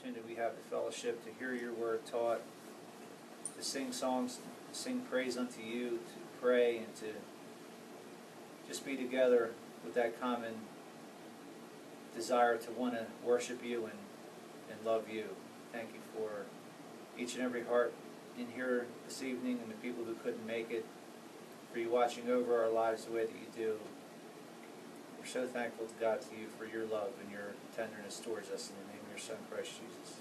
opportunity we have to fellowship, to hear your word taught, to sing songs, to sing praise unto you, to pray, and to just be together with that common desire to want to worship you and love you. Thank you for each and every heart in here this evening and the people who couldn't make it, for you watching over our lives the way that you do. We're so thankful to God, to you, for your love and your tenderness towards us, in the name of your Son, Christ Jesus.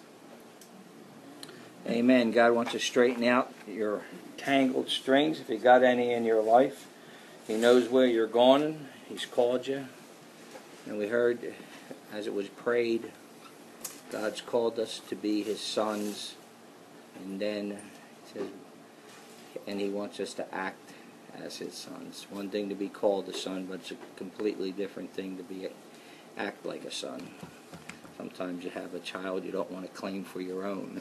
Amen. God wants to straighten out your tangled strings, if you got any in your life. He knows where you're going. He's called you. And we heard, as it was prayed, God's called us to be His sons. And then it says, and He wants us to act as His sons. One thing to be called a son, but it's a completely different thing to act like a son. Sometimes you have a child you don't want to claim for your own.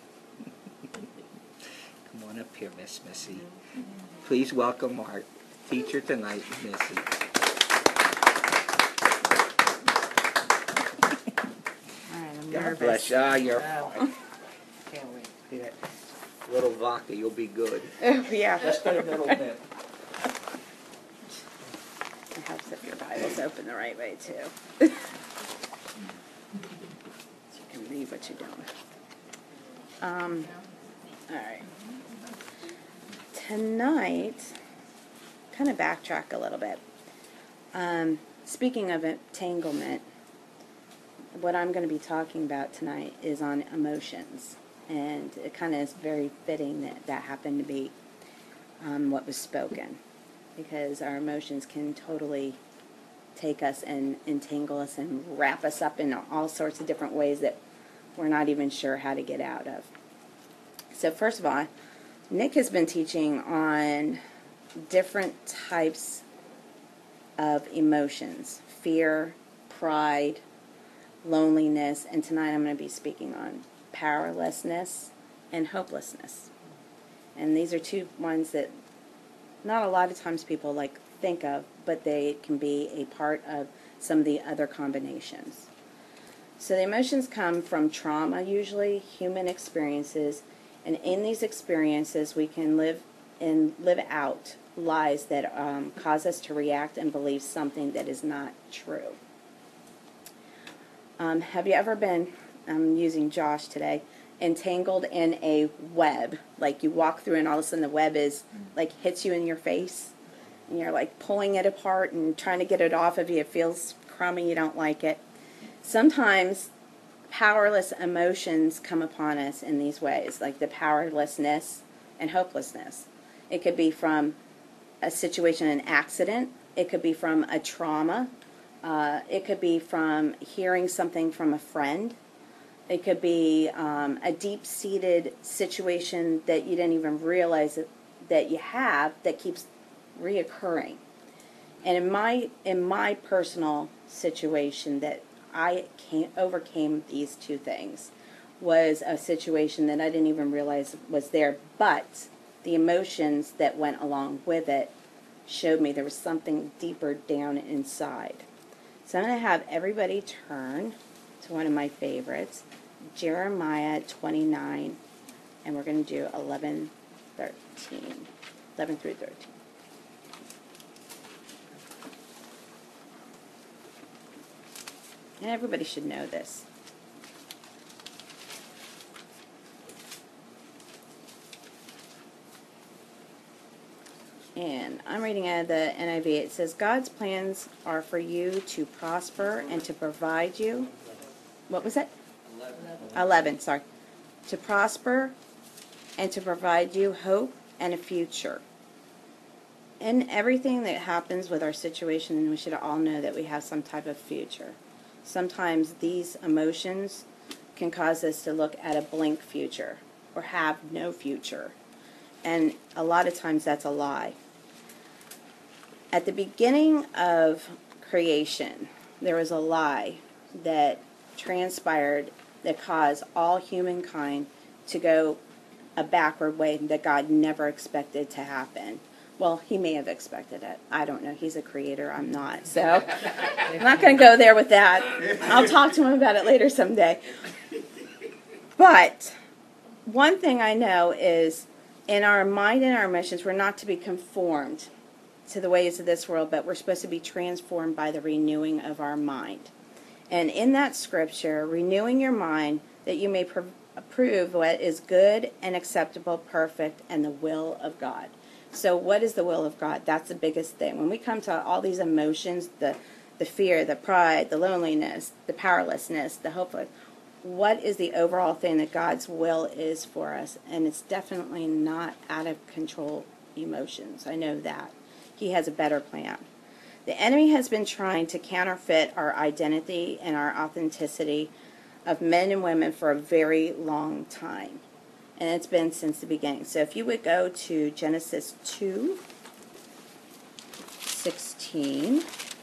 Come on up here, Miss Missy. Please welcome our teacher tonight, Missy. All right, I'm God nervous. bless you. You're fine. Can't wait. See that little vodka, you'll be good. Oh, yeah. Just a little bit. It helps if your Bible's open the right way, too. So you can read what you're doing. All right. Tonight, kind of backtrack a little bit. Speaking of entanglement, what I'm going to be talking about tonight is on emotions. And it kind of is very fitting that that happened to be what was spoken. Because our emotions can totally take us and entangle us and wrap us up in all sorts of different ways that we're not even sure how to get out of. So first of all, Nick has been teaching on different types of emotions: fear, pride, loneliness, and tonight I'm going to be speaking on powerlessness and hopelessness. And these are two ones that not a lot of times people think of, but they can be a part of some of the other combinations. So the emotions come from trauma, usually human experiences, and in these experiences we can live out lies that cause us to react and believe something that is not true. Have you ever been, I'm using Josh today, entangled in a web? Like you walk through and all of a sudden the web is hits you in your face and you're pulling it apart and trying to get it off of you. It feels crummy, you don't like it. Sometimes powerless emotions come upon us in these ways, like the powerlessness and hopelessness. It could be from a situation, an accident. It could be from a trauma. It could be from hearing something from a friend. It could be a deep-seated situation that you didn't even realize that you have that keeps reoccurring. And in my personal situation that I overcame these two things was a situation that I didn't even realize was there, but the emotions that went along with it showed me there was something deeper down inside. So I'm going to have everybody turn to one of my favorites, Jeremiah 29, and we're going to do 11 through 13. And everybody should know this. And I'm reading out of the NIV. It says, God's plans are for you to prosper and to provide you. What was it? 11, sorry. To prosper and to provide you hope and a future. In everything that happens with our situation, we should all know that we have some type of future. Sometimes these emotions can cause us to look at a blank future or have no future. And a lot of times that's a lie. At the beginning of creation, there was a lie that transpired that caused all humankind to go a backward way that God never expected to happen. Well, He may have expected it. I don't know. He's a creator. I'm not. So I'm not going to go there with that. I'll talk to Him about it later someday. But one thing I know is in our mind and our emotions, we're not to be conformed to the ways of this world, but we're supposed to be transformed by the renewing of our mind. And in that scripture, renewing your mind that you may prove what is good and acceptable, perfect, and the will of God. So what is the will of God? That's the biggest thing. When we come to all these emotions, the fear, the pride, the loneliness, the powerlessness, the hopelessness, what is the overall thing that God's will is for us? And it's definitely not out of control emotions. I know that. He has a better plan. The enemy has been trying to counterfeit our identity and our authenticity of men and women for a very long time. And it's been since the beginning. So if you would go to Genesis 2:16.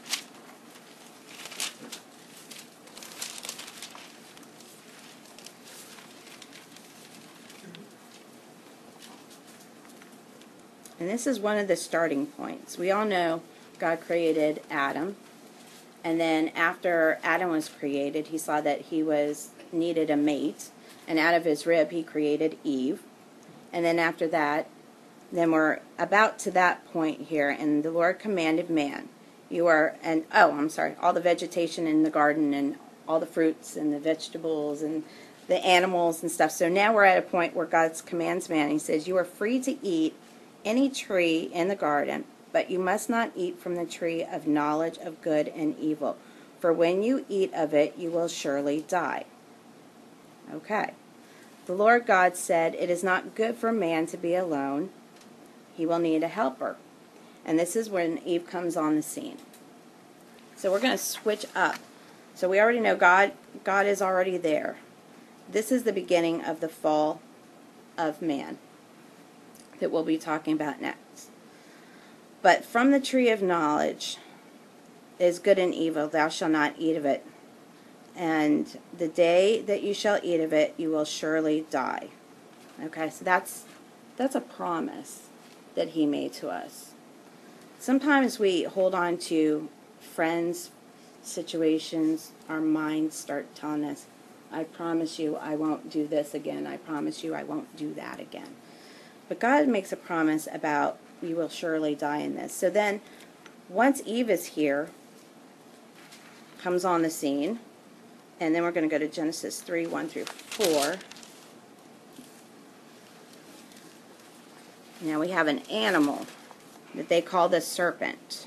And this is one of the starting points. We all know God created Adam. And then after Adam was created, he saw that he needed a mate. And out of his rib, he created Eve. And then after that, then we're about to that point here. And the Lord commanded man, all the vegetation in the garden and all the fruits and the vegetables and the animals and stuff. So now we're at a point where God commands man. He says, you are free to eat any tree in the garden, but you must not eat from the tree of knowledge of good and evil. For when you eat of it, you will surely die. Okay. The Lord God said, it is not good for man to be alone. He will need a helper. And this is when Eve comes on the scene. So we're going to switch up. So we already know God is already there. This is the beginning of the fall of man that we'll be talking about next. But from the tree of knowledge is good and evil, thou shalt not eat of it. And the day that you shall eat of it, you will surely die. Okay, so that's a promise that he made to us. Sometimes we hold on to friends, situations, our minds start telling us, I promise you I won't do this again. I promise you I won't do that again. But God makes a promise about you will surely die in this. So then, once Eve is here, comes on the scene, and then we're going to go to Genesis 3:1-4. Now we have an animal that they call the serpent.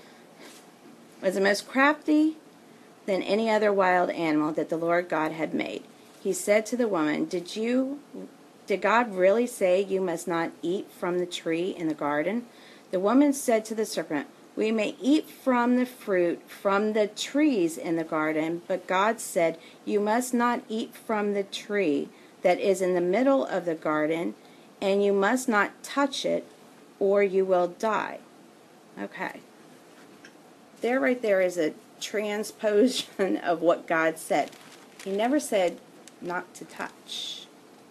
It was the most crafty than any other wild animal that the Lord God had made. He said to the woman, Did God really say you must not eat from the tree in the garden? The woman said to the serpent, we may eat from the fruit from the trees in the garden, but God said, you must not eat from the tree that is in the middle of the garden, and you must not touch it, or you will die. Okay. Right there is a transposition of what God said. He never said not to touch.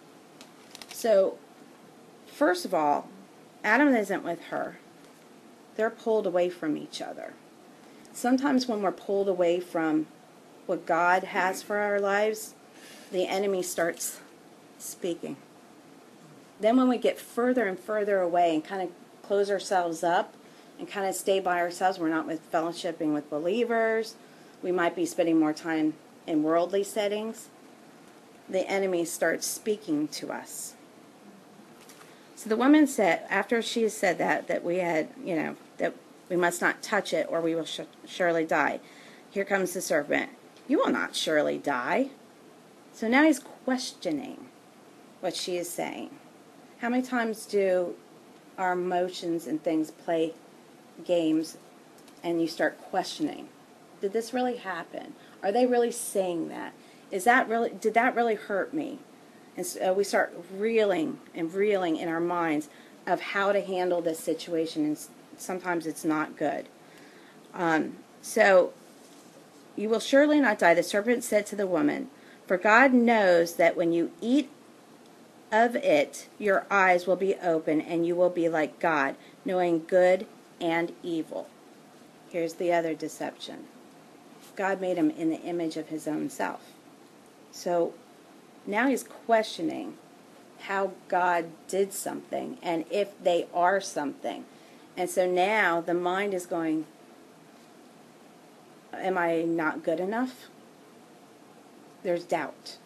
So, first of all, Adam isn't with her. They're pulled away from each other. Sometimes when we're pulled away from what God has for our lives, the enemy starts speaking. Then when we get further and further away and kind of close ourselves up and kind of stay by ourselves, we're not with fellowshipping with believers, we might be spending more time in worldly settings, the enemy starts speaking to us. So the woman said, after she said that we had, that we must not touch it or we will surely die. Here comes the serpent. You will not surely die. So now he's questioning what she is saying. How many times do our emotions and things play games and you start questioning? Did this really happen? Are they really saying that? Did that really hurt me? And so we start reeling in our minds of how to handle this situation, and sometimes it's not good. So, you will surely not die, the serpent said to the woman, for God knows that when you eat of it, your eyes will be open, and you will be like God, knowing good and evil. Here's the other deception. God made him in the image of his own self. So, Now he's questioning how God did something and if they are something. And so now the mind is going, am I not good enough? There's doubt.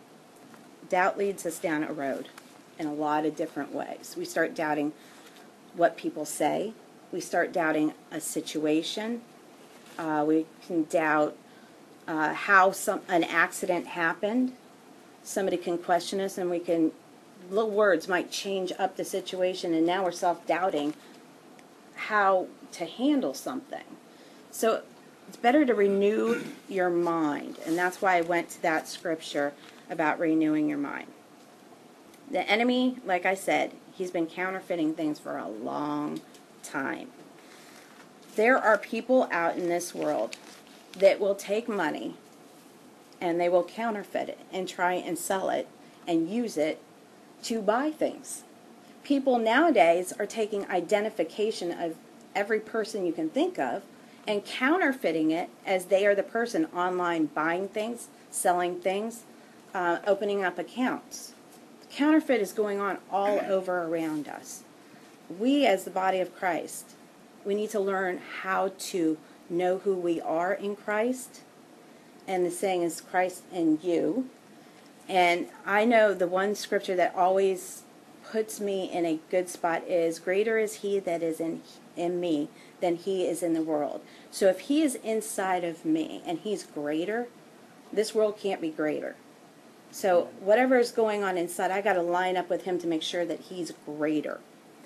Doubt leads us down a road in a lot of different ways. We start doubting what people say. We start doubting a situation. We can doubt how an accident happened. Somebody can question us, and little words might change up the situation, and now we're self-doubting how to handle something. So it's better to renew your mind, and that's why I went to that scripture about renewing your mind. The enemy, like I said, he's been counterfeiting things for a long time. There are people out in this world that will take money and they will counterfeit it and try and sell it and use it to buy things. People nowadays are taking identification of every person you can think of and counterfeiting it as they are the person online buying things, selling things, opening up accounts. Counterfeit is going on all over around us. We, as the body of Christ, we need to learn how to know who we are in Christ. And the saying is Christ in you. And I know the one scripture that always puts me in a good spot is, greater is he that is in me than he is in the world. So if he is inside of me and he's greater, this world can't be greater. So whatever is going on inside, I got to line up with him to make sure that he's greater.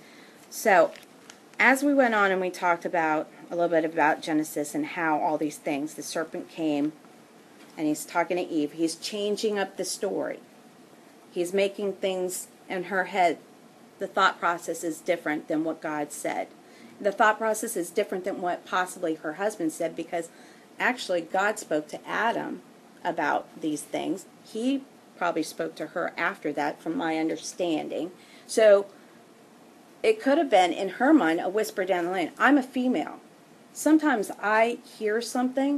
So as we went on and we talked about a little bit about Genesis and how all these things, the serpent came and he's talking to Eve. He's changing up the story. He's making things in her head. The thought process is different than what God said. The thought process is different than what possibly her husband said, because actually God spoke to Adam about these things. He probably spoke to her after that, from my understanding. So it could have been, in her mind, a whisper down the lane. I'm a female. Sometimes I hear something,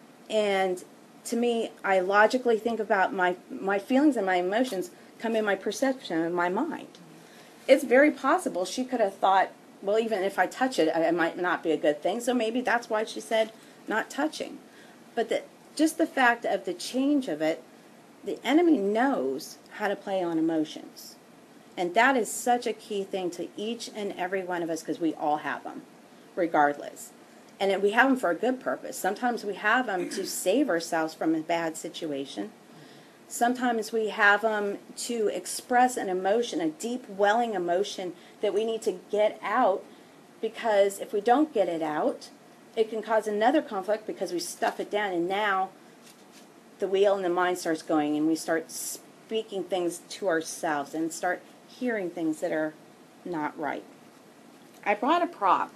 and to me, I logically think about my feelings and my emotions come in my perception and my mind. It's very possible she could have thought, well, even if I touch it, it might not be a good thing. So maybe that's why she said not touching. But just the fact of the change of it, the enemy knows how to play on emotions. And that is such a key thing to each and every one of us, because we all have them, regardless. And we have them for a good purpose. Sometimes we have them to save ourselves from a bad situation. Sometimes we have them to express an emotion, a deep welling emotion that we need to get out, because if we don't get it out, it can cause another conflict because we stuff it down, and now the wheel in the mind starts going, and we start speaking things to ourselves and start hearing things that are not right. I brought a prop.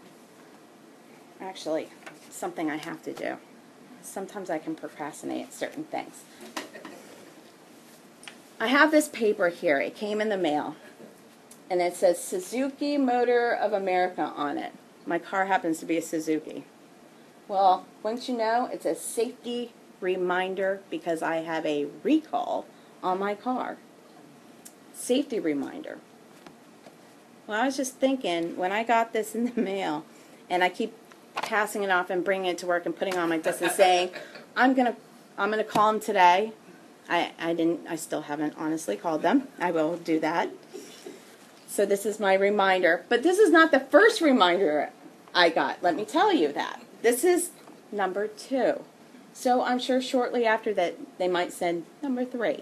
Actually, something I have to do. Sometimes I can procrastinate certain things. I have this paper here. It came in the mail. And it says Suzuki Motor of America on it. My car happens to be a Suzuki. Well, once you know, it's a safety reminder because I have a recall on my car. Safety reminder. Well, I was just thinking, when I got this in the mail, and I keep passing it off and bringing it to work and putting it on my desk and saying, I'm gonna call them today. I still haven't honestly called them. I will do that. So this is my reminder. But this is not the first reminder I got. Let me tell you that. This is number 2. So I'm sure shortly after that they might send number 3.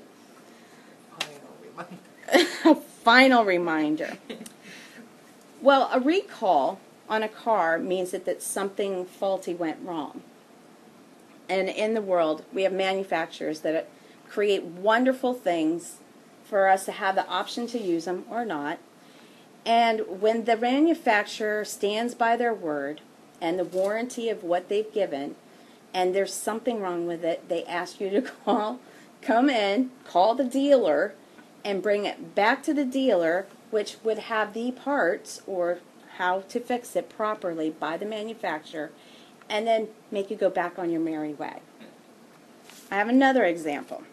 A final reminder. Well, a recall on a car means that something faulty went wrong. And in the world, we have manufacturers that create wonderful things for us to have the option to use them or not. And when the manufacturer stands by their word and the warranty of what they've given, and there's something wrong with it, they ask you to come in, call the dealer, and bring it back to the dealer, which would have the parts or how to fix it properly by the manufacturer, and then make you go back on your merry way. I have another example.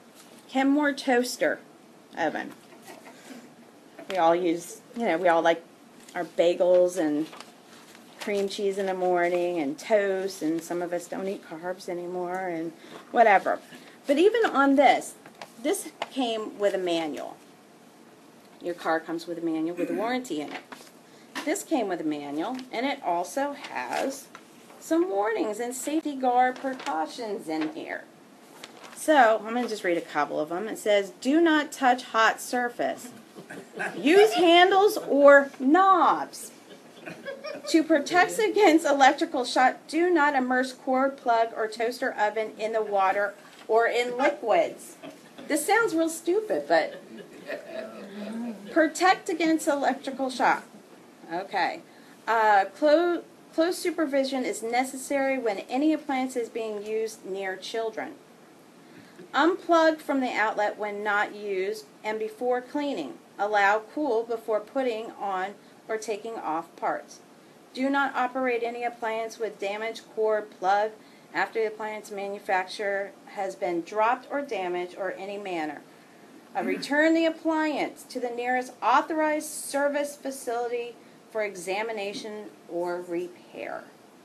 Kenmore toaster oven. We all use, we all like our bagels and cream cheese in the morning and toast, and some of us don't eat carbs anymore and whatever. But even on this came with a manual. Your car comes with a manual with a warranty in it. This came with a manual, and it also has some warnings and safety guard precautions in here. So, I'm going to just read a couple of them. It says, do not touch hot surface. Use handles or knobs. To protect against electrical shock, do not immerse cord, plug, or toaster oven in the water or in liquids. This sounds real stupid, but protect against electrical shock. Okay. Close supervision is necessary when any appliance is being used near children. Unplug from the outlet when not used and before cleaning. Allow cool before putting on or taking off parts. Do not operate any appliance with damaged cord, plug, after the appliance manufacturer has been dropped or damaged or any manner. Return the appliance to the nearest authorized service facility for examination or repair.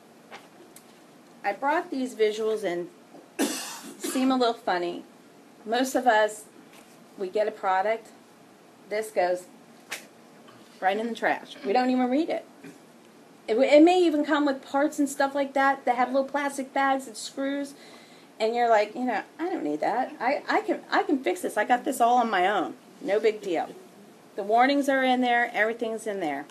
I brought these visuals in. Seem a little funny. Most of us, we get a product, this goes right in the trash. We don't even read it. It may even come with parts and stuff like that have little plastic bags and screws, and you're like, I don't need that. I can fix this. I got this all on my own. No big deal. The warnings are in there. Everything's in there.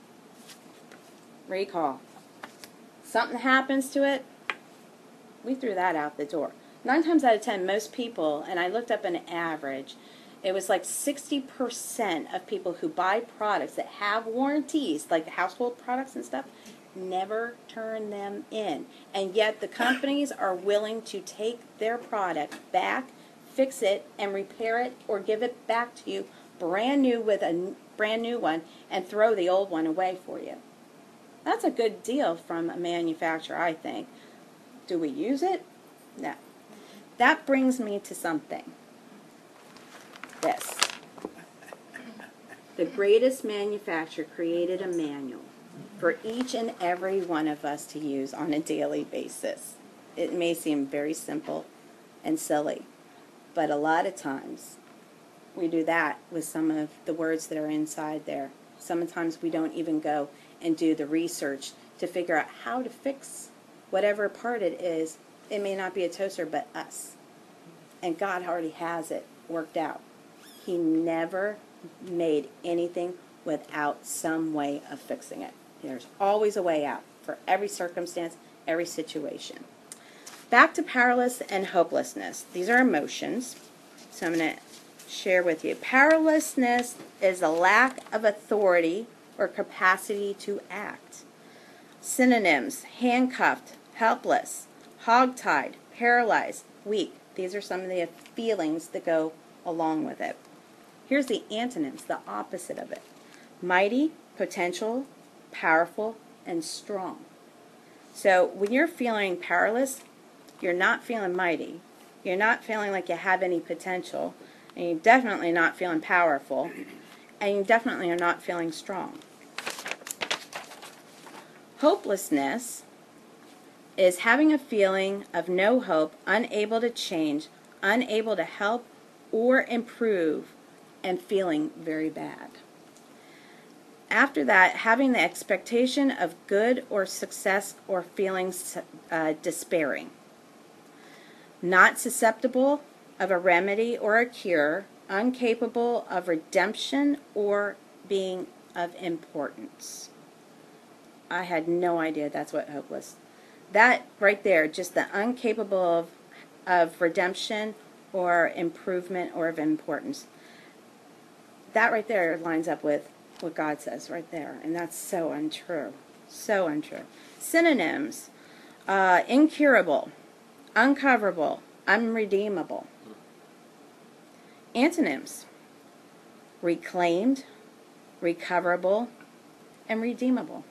Recall. Something happens to it, we threw that out the door. 9 times out of 10, most people, and I looked up an average, it was like 60% of people who buy products that have warranties, like household products and stuff, never turn them in. And yet the companies are willing to take their product back, fix it, and repair it, or give it back to you brand new with a brand new one, and throw the old one away for you. That's a good deal from a manufacturer, I think. Do we use it? No. That brings me to something. This. The greatest manufacturer created a manual for each and every one of us to use on a daily basis. It may seem very simple and silly, but a lot of times we do that with some of the words that are inside there. Sometimes we don't even go and do the research to figure out how to fix whatever part it is. It may not be a toaster, but us. And God already has it worked out. He never made anything without some way of fixing it. There's always a way out for every circumstance, every situation. Back to powerless and hopelessness. These are emotions. So I'm going to share with you. Powerlessness is a lack of authority or capacity to act. Synonyms: handcuffed, helpless, hogtied, paralyzed, weak. These are some of the feelings that go along with it. Here's the antonyms, the opposite of it. Mighty, potential, powerful, and strong. So when you're feeling powerless, you're not feeling mighty. You're not feeling like you have any potential. And you're definitely not feeling powerful. And you definitely are not feeling strong. Hopelessness is having a feeling of no hope, unable to change, unable to help or improve, and feeling very bad. After that, having the expectation of good or success or feeling despairing. Not susceptible of a remedy or a cure, incapable of redemption or being of importance. I had no idea that's what hope was. That right there, just the incapable of redemption or improvement or of importance. That right there lines up with what God says right there. And that's so untrue. So untrue. Synonyms: incurable, uncoverable, unredeemable. Antonyms: reclaimed, recoverable, and redeemable.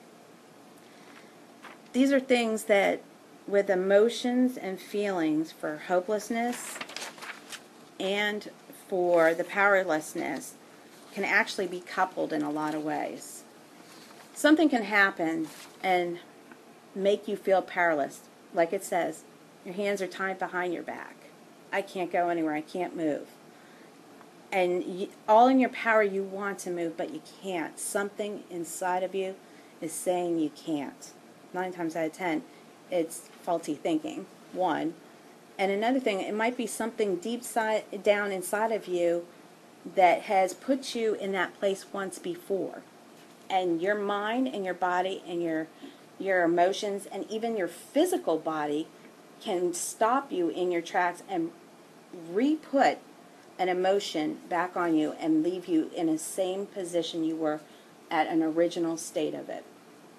These are things that, with emotions and feelings for hopelessness, and for the powerlessness can actually be coupled in a lot of ways. Something can happen and make you feel powerless. Like it says, your hands are tied behind your back. I can't go anywhere. I can't move. And all in your power, you want to move, but you can't. Something inside of you is saying you can't. 9 times out of 10, it's faulty thinking, one. And another thing, it might be something down inside of you that has put you in that place once before. And your mind and your body and your emotions and even your physical body can stop you in your tracks and re-put an emotion back on you and leave you in the same position you were at an original state of it.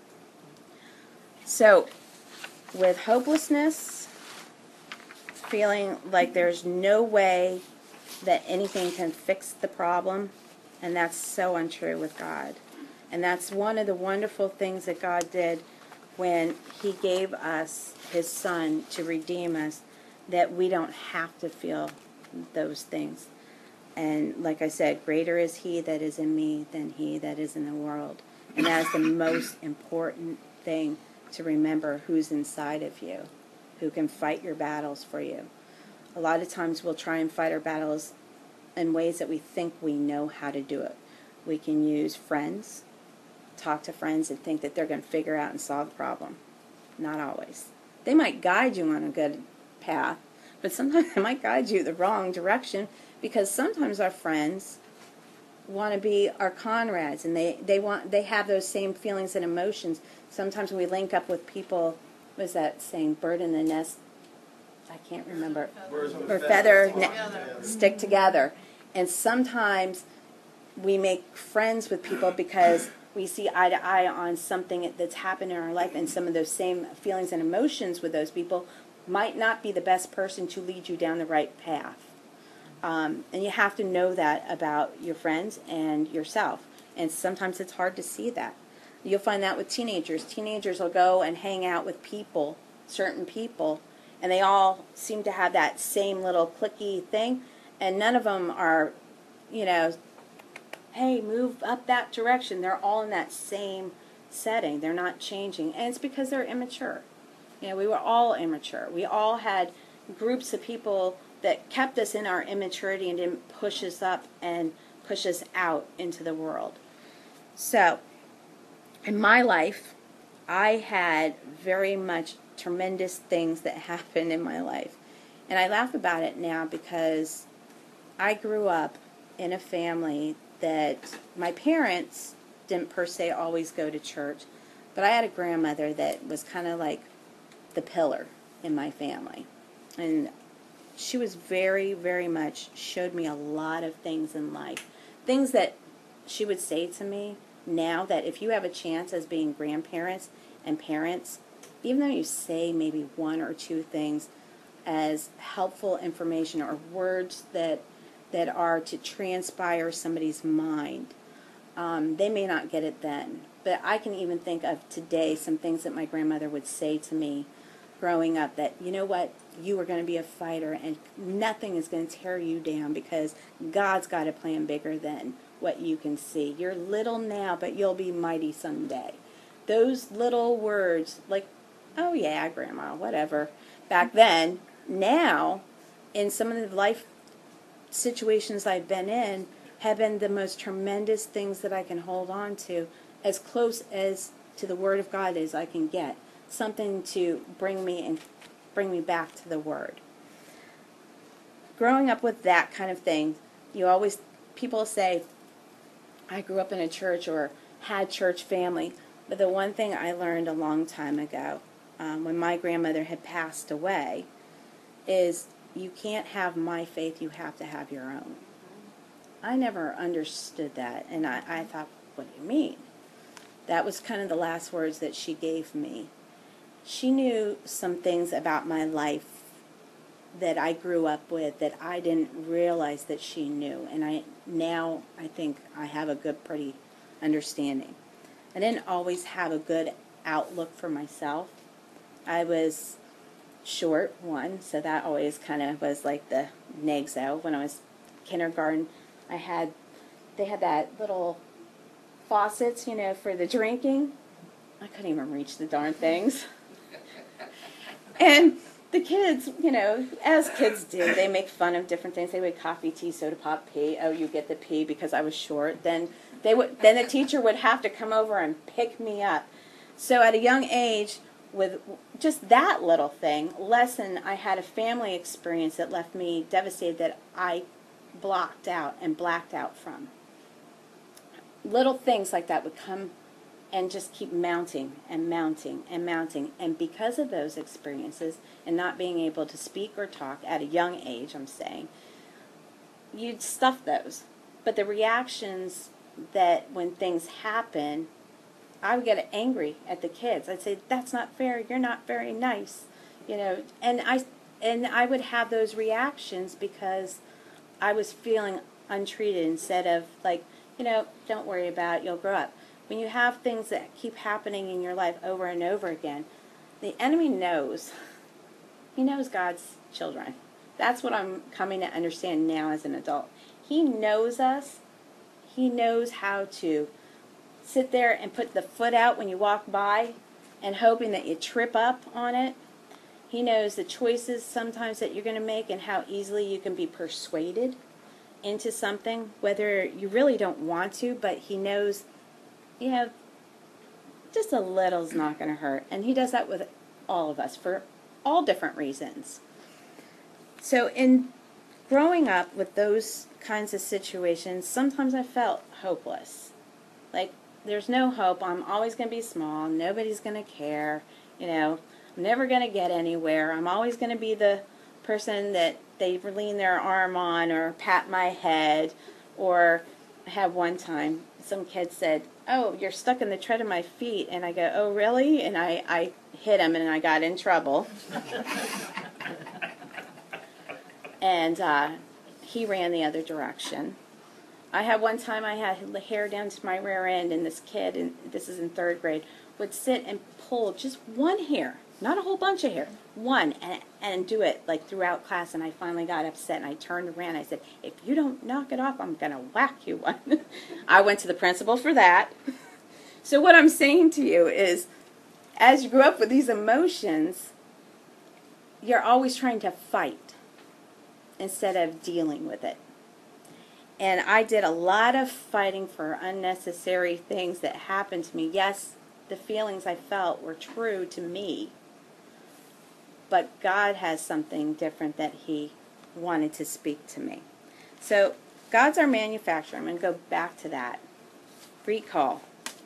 So, with hopelessness, feeling like there's no way that anything can fix the problem, and that's so untrue with God. And that's one of the wonderful things that God did when He gave us His Son to redeem us, that we don't have to feel those things. And like I said, greater is He that is in me than he that is in the world. And that is the most important thing to remember, who's inside of you, who can fight your battles for you. A lot of times we'll try and fight our battles in ways that we think we know how to do it. We can use friends, talk to friends and think that they're going to figure out and solve the problem. Not always. They might guide you on a good path, but sometimes they might guide you the wrong direction, because sometimes our friends want to be our comrades, and they have those same feelings and emotions. Sometimes we link up with people, what is that saying, bird in the nest, I can't remember, or feather stick together. And sometimes we make friends with people because we see eye to eye on something that's happened in our life, and some of those same feelings and emotions with those people might not be the best person to lead you down the right path. And you have to know that about your friends and yourself. And sometimes it's hard to see that. You'll find that with teenagers. Teenagers will go and hang out with people, certain people, and they all seem to have that same little clicky thing, and none of them are, hey, move up that direction. They're all in that same setting. They're not changing. And it's because they're immature. We were all immature. We all had groups of people that kept us in our immaturity and didn't push us up and push us out into the world. So, in my life, I had very much tremendous things that happened in my life. And I laugh about it now because I grew up in a family that my parents didn't per se always go to church, but I had a grandmother that was kind of like the pillar in my family. And she was very, very much, showed me a lot of things in life. Things that she would say to me now, that if you have a chance as being grandparents and parents, even though you say maybe one or two things as helpful information or words that are to transpire somebody's mind, they may not get it then. But I can even think of today some things that my grandmother would say to me growing up, that, you know what, you are going to be a fighter and nothing is going to tear you down, because God's got a plan bigger than what you can see. You're little now, but you'll be mighty someday. Those little words, like, oh yeah, Grandma, whatever, back then, now, in some of the life situations I've been in, have been the most tremendous things that I can hold on to, as close as to the Word of God as I can get. Something to bring me back to the Word. Growing up with that kind of thing, people say, I grew up in a church or had church family, but the one thing I learned a long time ago, when my grandmother had passed away, is you can't have my faith, you have to have your own. I never understood that, and I thought, what do you mean? That was kind of the last words that she gave me. She knew some things about my life that I grew up with that I didn't realize that she knew, and I think I have a pretty understanding. I didn't always have a good outlook for myself. I was short, one, so that always kind of was like the Nags-O. When I was kindergarten, they had that little faucets, for the drinking. I couldn't even reach the darn things. And the kids, as kids do, they make fun of different things. They would coffee, tea, soda pop, pee. Oh, you get the pee because I was short. Then the teacher would have to come over and pick me up. So at a young age, with just that little thing, I had a family experience that left me devastated that I blocked out and blacked out from. Little things like that would come and just keep mounting and mounting and mounting. And because of those experiences and not being able to speak or talk at a young age, I'm saying, you'd stuff those. But the reactions that when things happen, I would get angry at the kids. I'd say, that's not fair, you're not very nice. And I would have those reactions because I was feeling untreated instead of like, don't worry about it, you'll grow up. When you have things that keep happening in your life over and over again, the enemy knows. He knows God's children. That's what I'm coming to understand now as an adult. He knows us. He knows how to sit there and put the foot out when you walk by and hoping that you trip up on it. He knows the choices sometimes that you're going to make and how easily you can be persuaded into something, whether you really don't want to, but he knows, just a little's not going to hurt. And he does that with all of us for all different reasons. So in growing up with those kinds of situations, sometimes I felt hopeless. Like, there's no hope. I'm always going to be small. Nobody's going to care. I'm never going to get anywhere. I'm always going to be the person that they lean their arm on or pat my head. Or I had one time, some kid said, oh, you're stuck in the tread of my feet. And I go, oh, really? And I hit him and I got in trouble. And he ran the other direction. I had one time I had hair down to my rear end, and this kid, and this is in 3rd grade, would sit and pull just one hair, not a whole bunch of hair, one, and do it like throughout class. And I finally got upset, and I turned around. I said, if you don't knock it off, I'm going to whack you one. I went to the principal for that. So what I'm saying to you is, as you grow up with these emotions, you're always trying to fight instead of dealing with it. And I did a lot of fighting for unnecessary things that happened to me. Yes, the feelings I felt were true to me, but God has something different that He wanted to speak to me. So God's our manufacturer. I'm going to go back to that. Recall.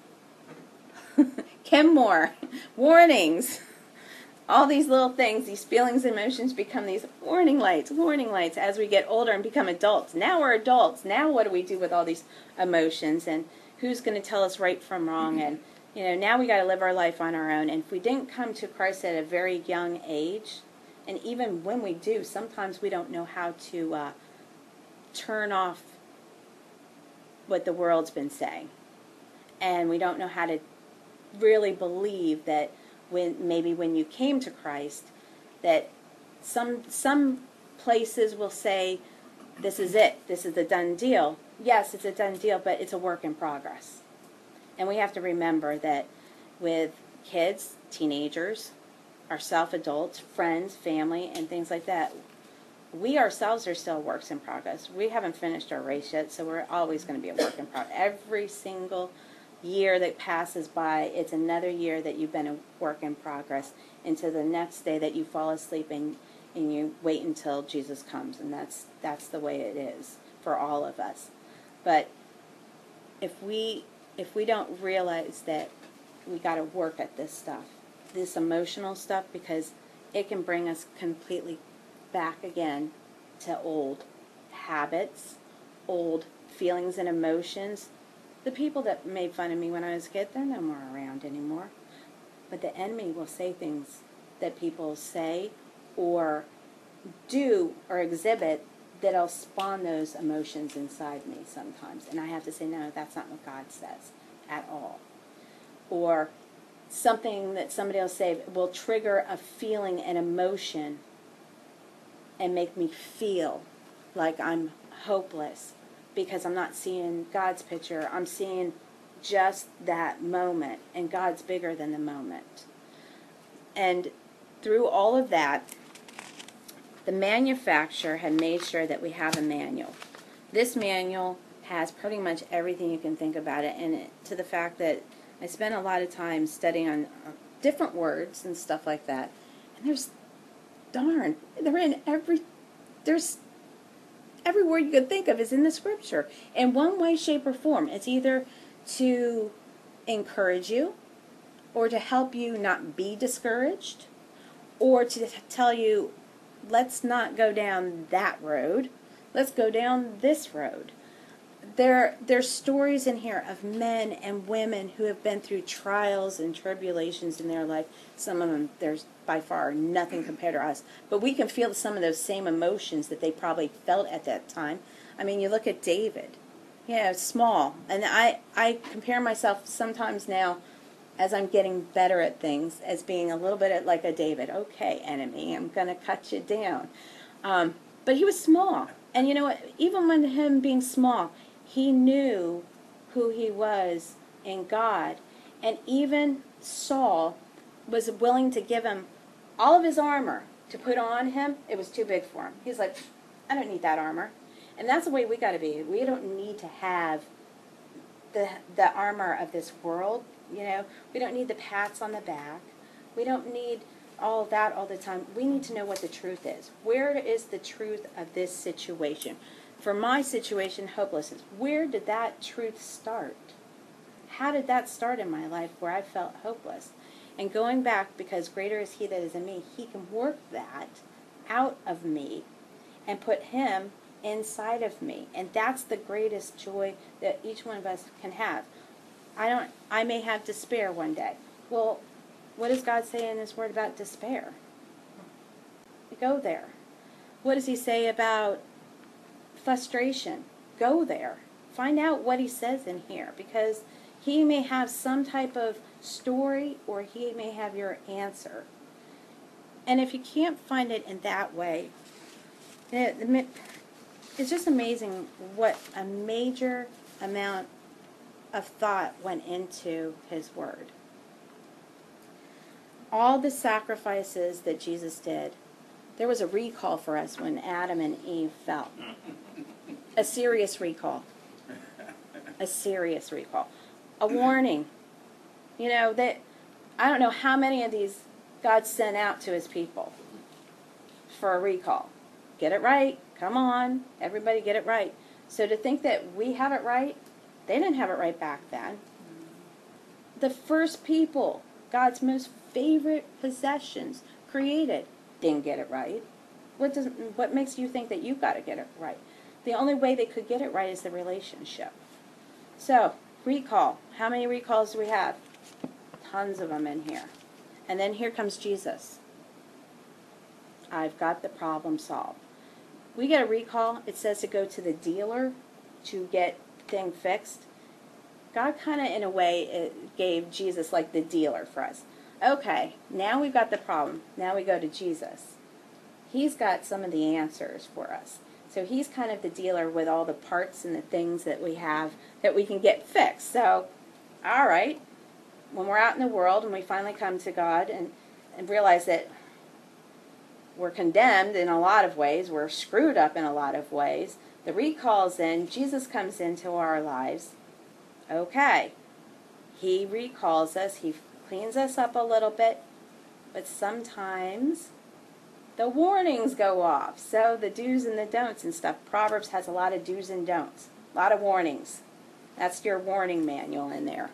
Kim Moore. Warnings. All these little things, these feelings and emotions become these warning lights as we get older and become adults. Now we're adults. Now what do we do with all these emotions? And who's going to tell us right from wrong? And, now we got to live our life on our own. And if we didn't come to Christ at a very young age, and even when we do, sometimes we don't know how to turn off what the world's been saying. And we don't know how to really believe that when you came to Christ, that some places will say, this is it, this is the done deal. Yes, it's a done deal, but it's a work in progress. And we have to remember that with kids, teenagers, ourself adults, friends, family, and things like that, we ourselves are still works in progress. We haven't finished our race yet, so we're always going to be a work in progress. Every single year that passes by, it's another year that you've been a work in progress into the next day that you fall asleep and you wait until Jesus comes. And that's the way it is for all of us. But if we don't realize that we got to work at this stuff, this emotional stuff, because it can bring us completely back again to old habits, old feelings and emotions. The people that made fun of me when I was a kid, they're no more around anymore. But the enemy will say things that people say or do or exhibit that'll spawn those emotions inside me sometimes. And I have to say, no, that's not what God says at all. Or something that somebody will say will trigger a feeling, an emotion, and make me feel like I'm hopeless because I'm not seeing God's picture. I'm seeing just that moment, and God's bigger than the moment. And through all of that, the manufacturer had made sure that we have a manual. This manual has pretty much everything you can think about it, and to the fact that I spent a lot of time studying on different words and stuff like that. And they're in there's every word you could think of is in the scripture in one way, shape, or form. It's either to encourage you, or to help you not be discouraged, or to tell you, let's not go down that road, let's go down this road. There's stories in here of men and women who have been through trials and tribulations in their life. Some of them, there's by far nothing compared to us. But we can feel some of those same emotions that they probably felt at that time. I mean, you look at David. Yeah, small. And I compare myself sometimes now, as I'm getting better at things, as being a little bit like a David. Okay, enemy, I'm going to cut you down. But he was small. And you know what? Even with him being small, he knew who he was in God. And even Saul was willing to give him all of his armor to put on him. It was too big for him. He's like, I don't need that armor. And that's the way we got to be. We don't need to have the armor of this world. You know, we don't need the pats on the back. We don't need all of that all the time. We need to know what the truth is. Where is the truth of this situation? For my situation, hopelessness, where did that truth start? How did that start in my life where I felt hopeless? And going back, because greater is he that is in me, he can work that out of me and put him inside of me. And that's the greatest joy that each one of us can have. I may have despair one day. Well, what does God say in his word about despair? Go there. What does he say about frustration? Go there. Find out what he says in here, because he may have some type of story, or he may have your answer. And if you can't find it in that way, it's just amazing what a major amount of thought went into his word. All the sacrifices that Jesus did, there was a recall for us when Adam and Eve fell. A serious recall. A serious recall. A warning. You know, that I don't know how many of these God sent out to his people for a recall. Get it right. Come on. Everybody get it right. So to think that we have it right, they didn't have it right back then. The first people, God's most favorite possessions, created, didn't get it right. What makes you think that you've got to get it right? The only way they could get it right is the relationship. So, recall. How many recalls do we have? Tons of them in here. And then here comes Jesus. I've got the problem solved. We get a recall. It says to go to the dealer to get thing fixed. God kind of, in a way, gave Jesus like the dealer for us. Okay, now we've got the problem. Now we go to Jesus. He's got some of the answers for us. So he's kind of the dealer with all the parts and the things that we have that we can get fixed. So, all right, when we're out in the world and we finally come to God and realize that we're condemned in a lot of ways, we're screwed up in a lot of ways, the recall's in, Jesus comes into our lives. Okay, he recalls us, he cleans us up a little bit, but sometimes the warnings go off. So the do's and the don'ts and stuff. Proverbs has a lot of do's and don'ts, a lot of warnings. That's your warning manual in there.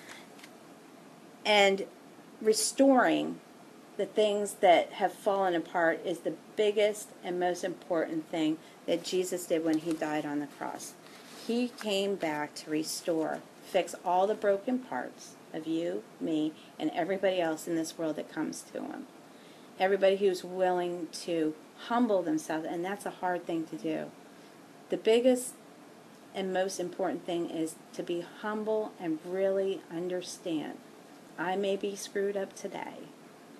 And restoring the things that have fallen apart is the biggest and most important thing that Jesus did when he died on the cross. He came back to restore, fix all the broken parts of you, me, and everybody else in this world that comes to him. Everybody who's willing to humble themselves, and that's a hard thing to do. The biggest and most important thing is to be humble and really understand. I may be screwed up today,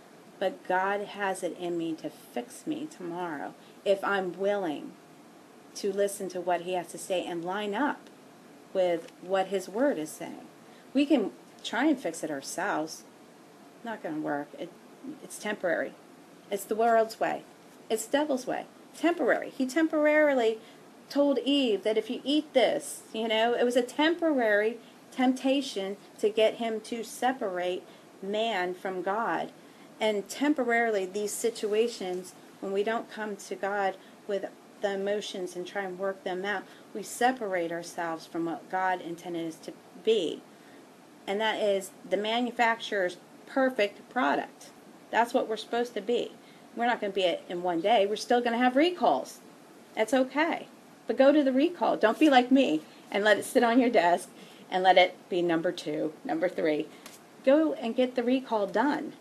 but God has it in me to fix me tomorrow if I'm willing to listen to what he has to say and line up with what his word is saying. We can try and fix it ourselves. Not going to work. It's temporary. It's the world's way. It's the devil's way. Temporary. He temporarily told Eve that if you eat this, it was a temporary temptation to get him to separate man from God. And temporarily, these situations, when we don't come to God with the emotions and try and work them out, we separate ourselves from what God intended us to be. And that is the manufacturer's perfect product. That's what we're supposed to be. We're not going to be it in one day. We're still going to have recalls. That's okay. But go to the recall. Don't be like me and let it sit on your desk and let it be number 2, number 3. Go and get the recall done.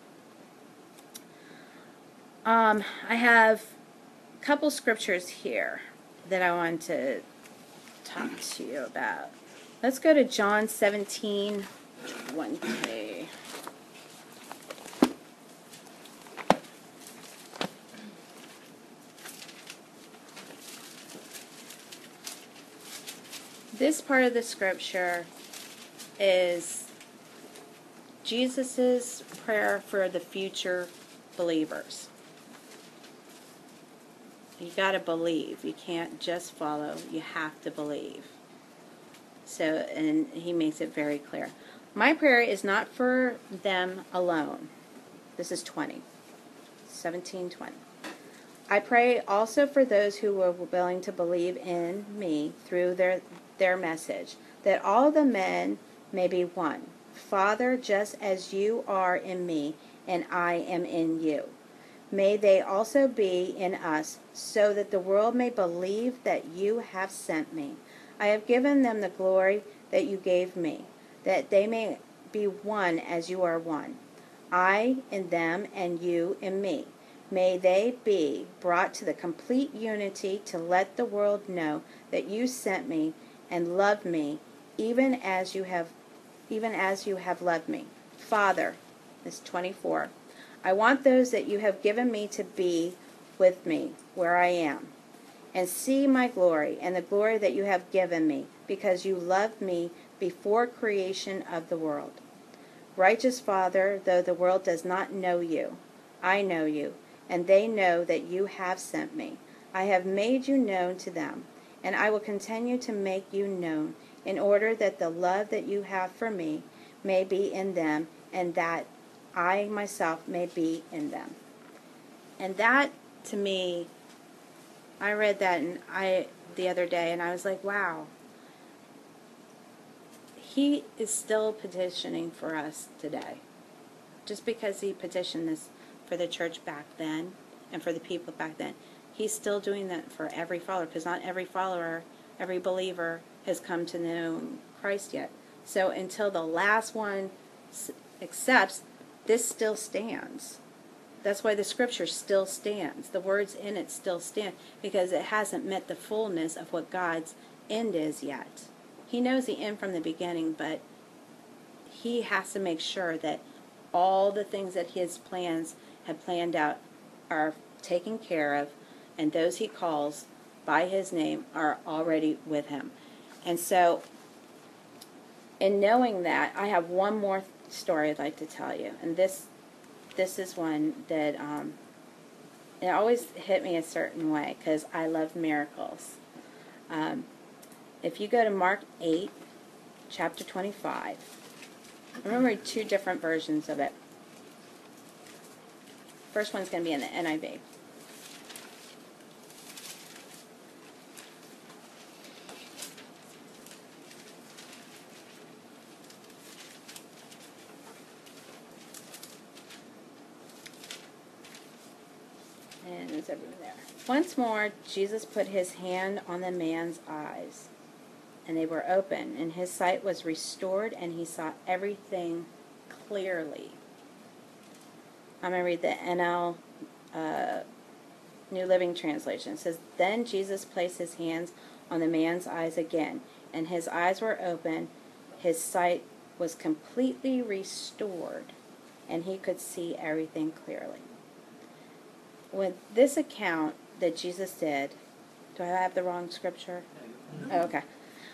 I have a couple scriptures here that I want to talk to you about. Let's go to John 17:20. This part of the scripture is Jesus' prayer for the future believers. You got to believe. You can't just follow. You have to believe. So, and he makes it very clear. My prayer is not for them alone. This is 17:20. I pray also for those who were willing to believe in me through their message, that all the men may be one. Father, just as you are in me and I am in you, may they also be in us, so that the world may believe that you have sent me. I have given them the glory that you gave me, that they may be one as you are one. I in them and you in me. May they be brought to the complete unity to let the world know that you sent me and loved me, even as you have loved me. Father, this 24. I want those that you have given me to be with me where I am, and see my glory and the glory that you have given me, because you loved me before creation of the world. Righteous Father, though the world does not know you, I know you, and they know that you have sent me. I have made you known to them, and I will continue to make you known, in order that the love that you have for me may be in them, and that I myself may be in them. And that, to me, I read that the other day, and I was like, wow. He is still petitioning for us today. Just because he petitioned this for the church back then and for the people back then, he's still doing that for every follower, because not every follower, every believer has come to know Christ yet. So until the last one accepts, this still stands. That's why the scripture still stands. The words in it still stand, because it hasn't met the fullness of what God's end is yet. He knows the end from the beginning, but he has to make sure that all the things that his plans have planned out are taken care of, and those he calls by his name are already with him. And so, in knowing that, I have one more story I'd like to tell you. And this is one that it always hit me a certain way, because I love miracles. If you go to Mark 8, chapter 25, I'm going to read two different versions of it. First one's going to be in the NIV. And it's everyone there. Once more, Jesus put his hand on the man's eyes, and they were open, and his sight was restored, and he saw everything clearly. I'm going to read the NL New Living Translation. It says, Then Jesus placed his hands on the man's eyes again, and his eyes were open, his sight was completely restored, and he could see everything clearly. With this account that Jesus did, Do I have the wrong scripture? Oh, okay.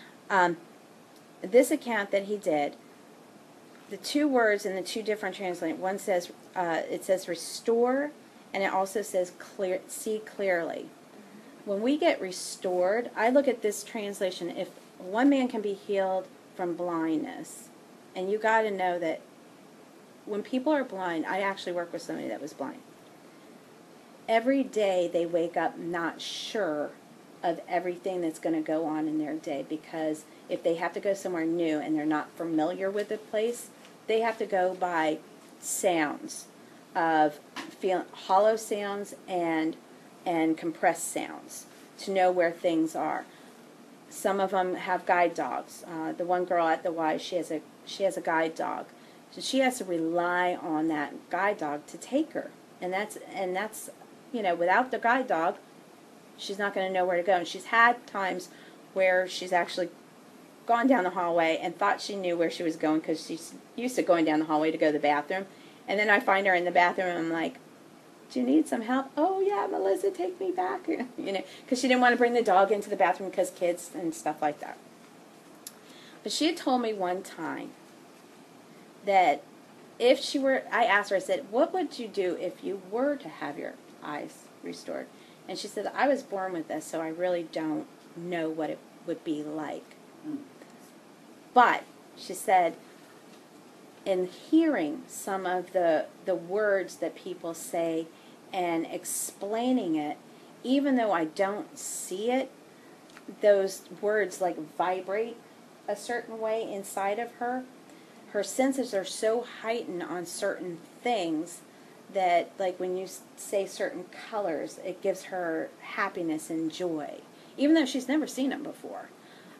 This account that he did, the two words in the two different translations, one says, it says restore, and it also says clear, see clearly. When we get restored, I look at this translation, if one man can be healed from blindness, and you got to know that when people are blind, I actually work with somebody that was blind. Every day they wake up not sure of everything that's going to go on in their day, because if they have to go somewhere new and they're not familiar with the place, they have to go by sounds of hollow sounds and compressed sounds to know where things are. Some of them have guide dogs. The one girl at the Y, she has a guide dog, so she has to rely on that guide dog to take her, and that's without the guide dog, she's not going to know where to go. And she's had times where she's actually gone down the hallway and thought she knew where she was going, because she's used to going down the hallway to go to the bathroom. And then I find her in the bathroom and I'm like, do you need some help? Oh, yeah, Melissa, take me back. Because she didn't want to bring the dog into the bathroom because kids and stuff like that. But she had told me one time that if she were, I asked her, I said, what would you do if you were to have your eyes restored? And she said, I was born with this, so I really don't know what it would be like. But she said, in hearing some of the words that people say and explaining it, even though I don't see it, those words like vibrate a certain way inside of her. Her senses are so heightened on certain things that, like when you say certain colors, it gives her happiness and joy, even though she's never seen them before.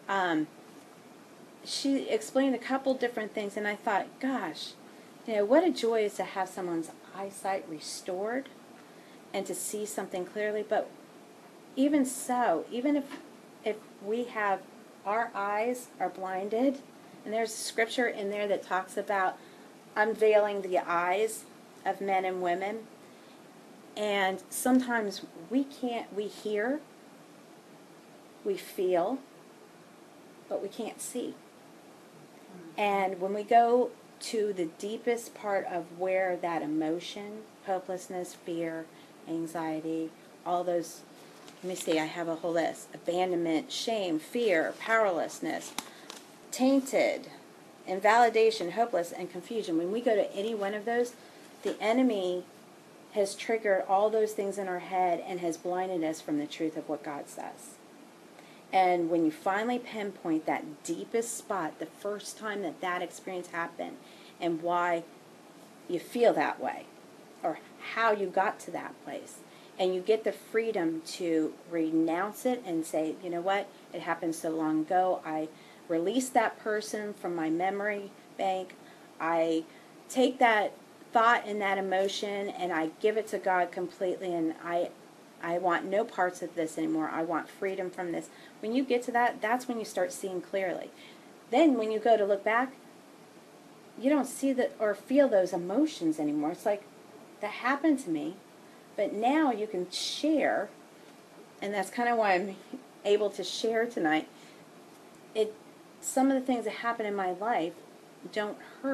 She explained a couple different things, and I thought, gosh, what a joy it is to have someone's eyesight restored and to see something clearly. But even so, even if we have, our eyes are blinded, and there's scripture in there that talks about unveiling the eyes of men and women, and sometimes we hear, we feel, but we can't see. And when we go to the deepest part of where that emotion, hopelessness, fear, anxiety, all those, let me see, I have a whole list: abandonment, shame, fear, powerlessness, tainted, invalidation, hopeless, and confusion. When we go to any one of those, the enemy has triggered all those things in our head and has blinded us from the truth of what God says. And when you finally pinpoint that deepest spot, the first time that experience happened, and why you feel that way, or how you got to that place, and you get the freedom to renounce it and say, you know what, it happened so long ago, I release that person from my memory bank, I take that thought and that emotion and I give it to God completely, and I want no parts of this anymore. I want freedom from this. When you get to that, that's when you start seeing clearly. Then when you go to look back, you don't see that or feel those emotions anymore. It's like, that happened to me, but now you can share, and that's kind of why I'm able to share tonight. Some of the things that happen in my life don't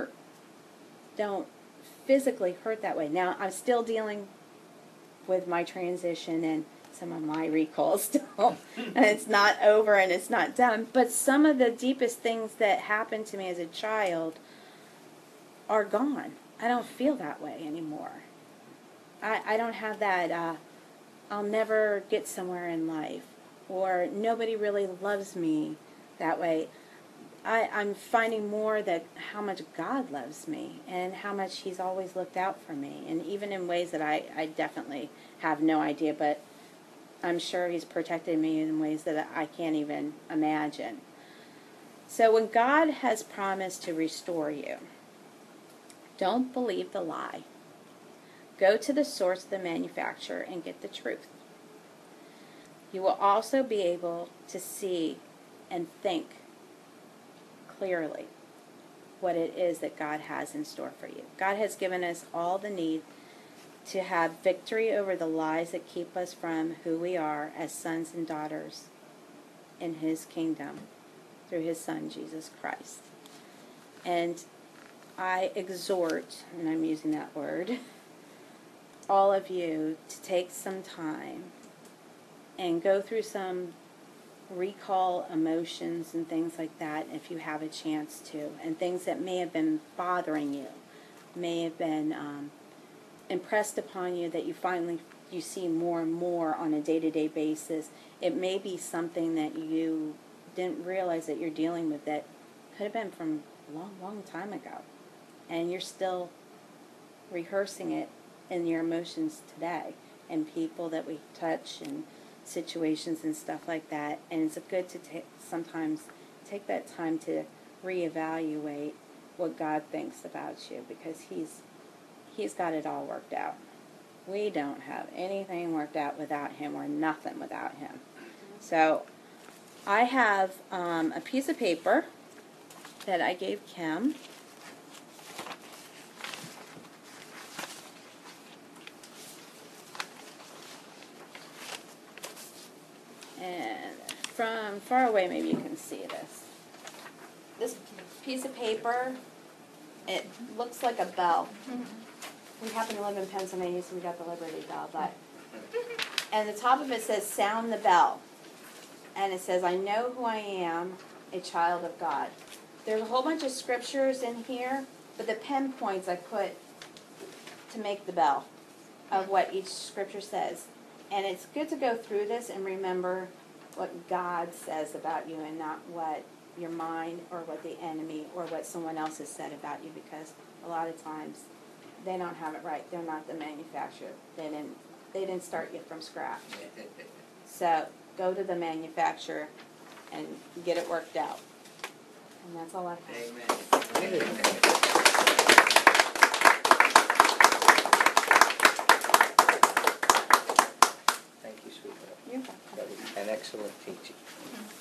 physically hurt that way. Now, I'm still dealing with my transition and some of my recalls still. And it's not over and it's not done. But some of the deepest things that happened to me as a child are gone. I don't feel that way anymore. I don't have that, I'll never get somewhere in life, or nobody really loves me that way. I'm finding more that how much God loves me and how much He's always looked out for me, and even in ways that I definitely have no idea, but I'm sure He's protected me in ways that I can't even imagine. So when God has promised to restore you, don't believe the lie. Go to the source of the manufacturer and get the truth. You will also be able to see and think clearly what it is that God has in store for you. God has given us all the need to have victory over the lies that keep us from who we are as sons and daughters in His kingdom through His Son, Jesus Christ. And I exhort, and I'm using that word, all of you to take some time and go through some recall emotions and things like that if you have a chance to, and things that may have been bothering you, may have been impressed upon you that you see more and more on a day-to-day basis. It may be something that you didn't realize that you're dealing with that could have been from a long, long time ago, and you're still rehearsing it in your emotions today, and people that we touch and situations and stuff like that. And it's good to sometimes take that time to reevaluate what God thinks about you, because He's got it all worked out. We don't have anything worked out without Him. We're nothing without Him. So I have a piece of paper that I gave Kim. And from far away, maybe you can see this. This piece of paper, it looks like a bell. We happen to live in Pennsylvania, so we got the Liberty Bell. And the top of it says, "Sound the bell." And it says, "I know who I am, a child of God." There's a whole bunch of scriptures in here, but the pen points I put to make the bell of what each scripture says. And it's good to go through this and remember what God says about you, and not what your mind or what the enemy or what someone else has said about you, because a lot of times they don't have it right. They're not the manufacturer. They didn't start you from scratch. So go to the manufacturer and get it worked out. And that's all I have. Amen. Thank you, sweetheart. You're welcome. That was an excellent teaching.